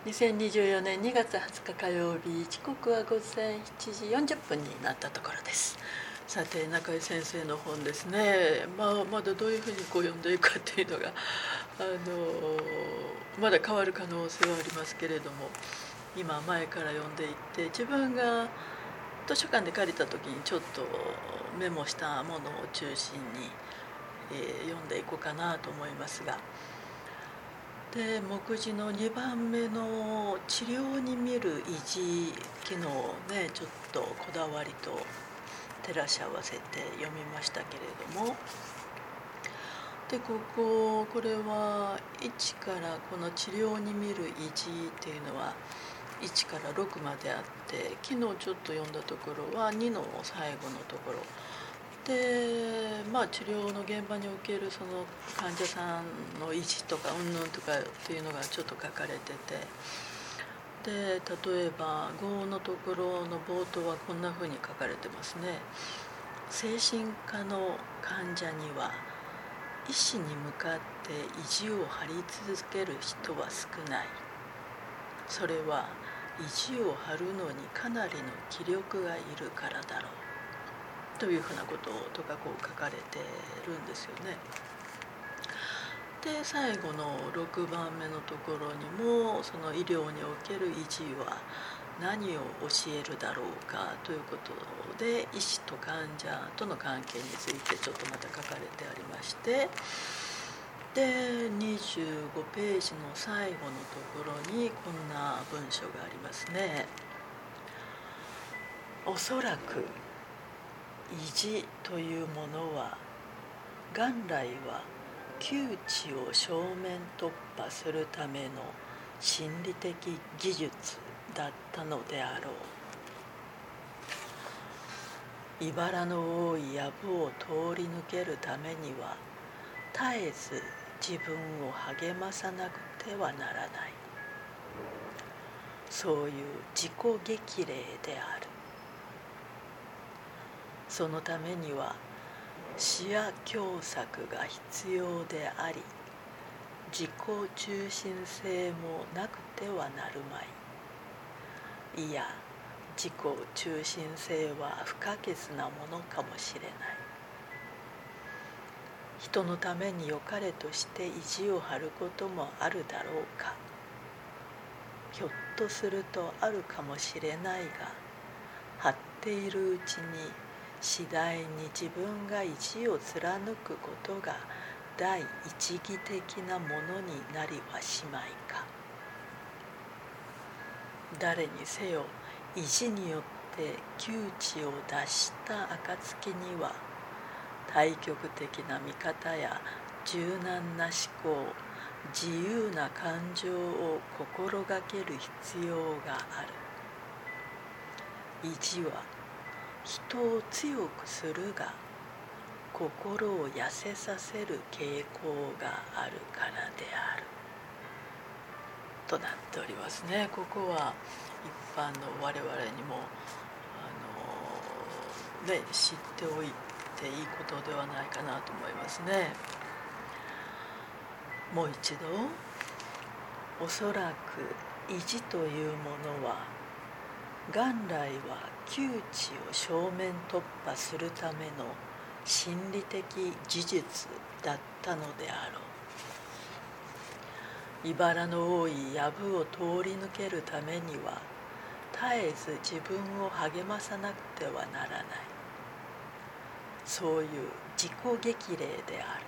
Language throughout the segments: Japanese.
2024年2月20日火曜日、時刻は午前7時40分になったところです。さて、中井先生の本ですね、まだどういうふうに読んでいくかっていうのがまだ変わる可能性はありますけれども、今前から読んでいって、自分が図書館で借りた時にちょっとメモしたものを中心に、読んでいこうかなと思いますが、で目次の2番目の治療に見る意地、昨日ねちょっとこだわりと照らし合わせて読みましたけれども、でこれは1からこの治療に見る意地っていうのは1から6まであって、昨日ちょっと読んだところは2の最後のところで、治療の現場におけるその患者さんの意思とか云々とかっていうのがちょっと書かれてて、で例えば5のところの冒頭はこんなふうに書かれてますね。精神科の患者には医師に向かって意地を張り続ける人は少ない。それは意地を張るのにかなりの気力がいるからだろうというふうなこととか書かれてるんですよね。で最後の6番目のところにも、その医療における意地は何を教えるだろうかということで、医師と患者との関係についてちょっとまた書かれてありまして、で25ページの最後のところにこんな文章がありますね。おそらく意地というものは元来は窮地を正面突破するための心理的技術だったのであろう。茨の多い藪を通り抜けるためには絶えず自分を励まさなくてはならない。そういう自己激励である。そのためには視野狭窄が必要であり、自己中心性もなくてはなるまい。いや、自己中心性は不可欠なものかもしれない。人のために良かれとして意地を張ることもあるだろうか。ひょっとするとあるかもしれないが、張っているうちに次第に自分が意地を貫くことが第一義的なものになりはしまいか。誰にせよ意地によって窮地を脱した暁には、対極的な見方や柔軟な思考、自由な感情を心がける必要がある。意地は人を強くするが、心を痩せさせる傾向があるからであるとなっておりますね。ここは一般の我々にも知っておいていいことではないかなと思いますね。もう一度、おそらく意地というものは元来は窮地を正面突破するための心理的技術だったのであろう。茨の多い藪を通り抜けるためには絶えず自分を励まさなくてはならない。そういう自己激励である。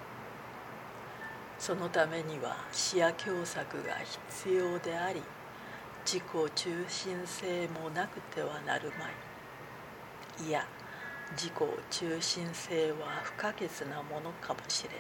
そのためには視野狭窄が必要であり、自己中心性もなくてはなるまい。いや、自己中心性は不可欠なものかもしれない。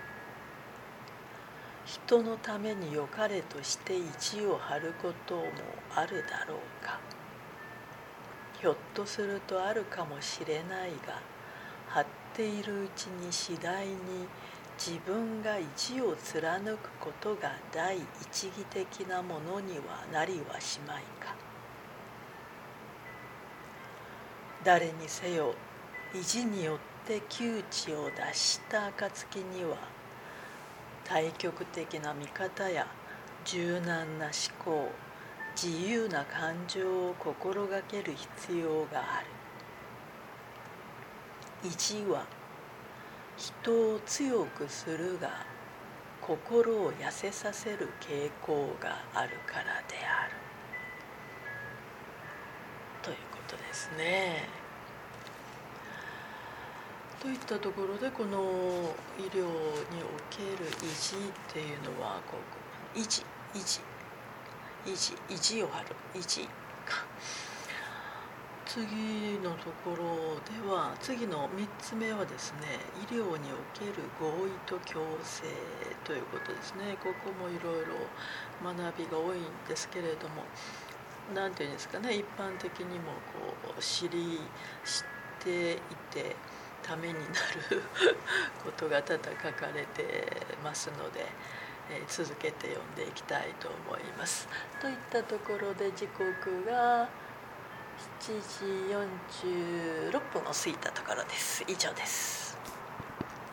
人のために良かれとして意地を張ることもあるだろうか。ひょっとするとあるかもしれないが、張っているうちに次第に自分が意地を貫くことが第一義的なものにはなりはしまいか。誰にせよ意地によって窮地を脱した暁には、対極的な見方や柔軟な思考、自由な感情を心がける必要がある。意地は人を強くするが心を痩せさせる傾向があるからであるということですね。といったところで、この医療における意地っていうのは意地を張る意地か。次のところでは、次の3つ目はですね、医療における合意と強制ということですね。ここもいろいろ学びが多いんですけれども、何ていうんですかね、一般的にも知っていてためになることが多々書かれてますので、続けて読んでいきたいと思います。といったところで、時刻が7時46分を過ぎたところです。以上です。